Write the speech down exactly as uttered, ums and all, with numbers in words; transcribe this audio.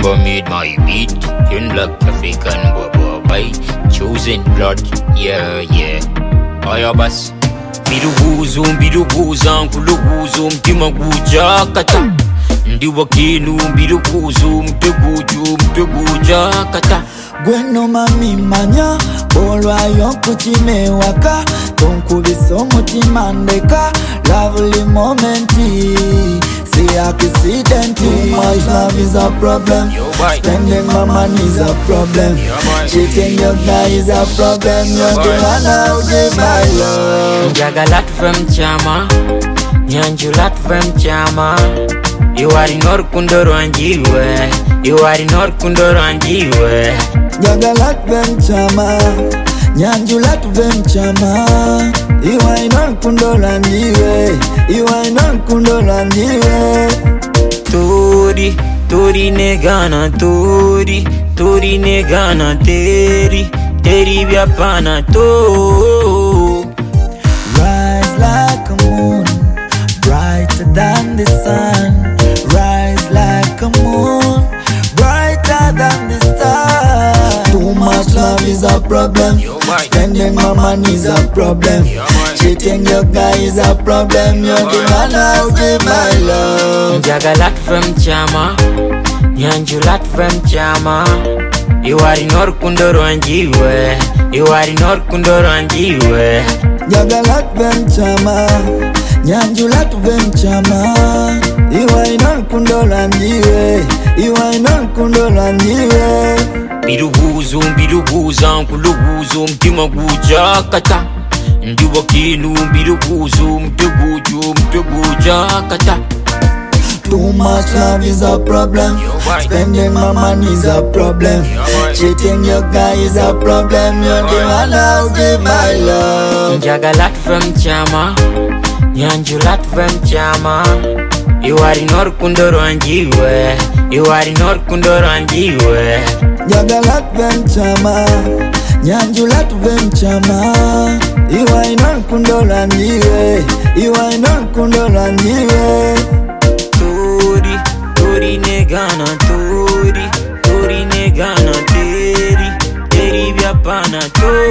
Kimber made my beat. Young black African bobo bite. Chosen blood, yeah, yeah. Aya bas. Biruguzo, biruguza, nkuluguzo, mtima guja kata. Ndiwa kinu, biruguzo, mteguju, mteguja kata. Gweno mami manya, bolwa yonku chime waka. Tonku biso mutima ndeka, lovely momenti. See accident, too much love is a problem. Spending my money is a problem. Cheating your guy is a problem. You're the one who give my love. Jagalat from chama, nyanjulat from chama. You are in Orkundoro anjiwe. You are in Orkundoro anjiwe. Jagalat from chama, nyanjulat from chama. You are in Orkundoro anjiwe. You are in Orkundoro anjiwe. Tori, tori negana tori, tori negana teri, teri vyapana to. Rise like a moon, brighter than the sun. Rise like a moon, brighter than the star. Too much love is a problem. Spending my money is a problem. Cheating your guy is a problem. You're the one who give my love. Jagalat from chama, nyanjulat from chama. You are in Orkundoro anjiwe. You are in Orkundoro anjiwe. Jagalat from chama, nyanjulat from chama. You are in Orkundoro anjiwe. You are in Orkundoro anjiwe. Biruguzo, biruguza, nkuluguzo, mtima guja kata. Ndiwa kinu, biruguzo, mteguju, mteguja kata. Too much love is a problem. Spending my money is a problem. Cheating your guy is a problem. You're the one who give my love. Jagalat from chama, nyanjulat from chama. You are in Orkundoro anjiwe. You are in Orkundoro anjiwe. Jagalat from chama, nyanjulat from chama. You are in Orkundoro anjiwe. You are in Orkundoro anjiwe. Tori, tori negana tori, tori negana teri, teri vyapana tori.